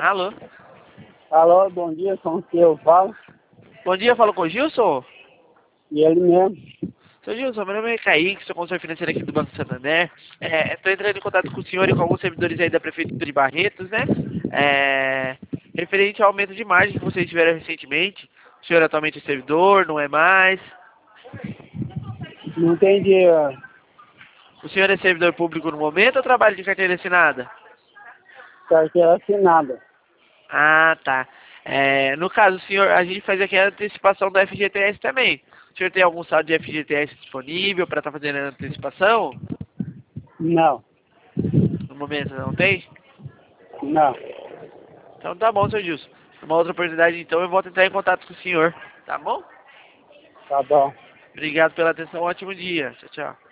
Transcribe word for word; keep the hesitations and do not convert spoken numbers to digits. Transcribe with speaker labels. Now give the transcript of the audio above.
Speaker 1: Alô?
Speaker 2: Alô, bom dia, com que eu falo?
Speaker 1: Bom dia, falo com o Gilson?
Speaker 2: E ele mesmo.
Speaker 1: Seu Gilson, meu nome é Kaique, sou consultor financeiro aqui do Banco Santander. Estou entrando em contato com o senhor e com alguns servidores aí da Prefeitura de Barretos, né? É, referente ao aumento de margem que vocês tiveram recentemente. O senhor atualmente é servidor, não é mais?
Speaker 2: Não entendi. ó.
Speaker 1: O senhor é servidor público no momento ou trabalha de carteira assinada?
Speaker 2: Carteira assinada.
Speaker 1: Ah, tá. É, no caso, o senhor, a gente faz aqui a antecipação do F G T S também. O senhor tem algum saldo de F G T S disponível para estar fazendo a antecipação?
Speaker 2: Não,
Speaker 1: No momento não tem?
Speaker 2: não.
Speaker 1: Então tá bom, seu Gilson. Uma outra oportunidade, então, eu volto a entrar em contato com o senhor. Tá bom?
Speaker 2: Tá bom.
Speaker 1: Obrigado pela atenção, um ótimo dia. Tchau, tchau.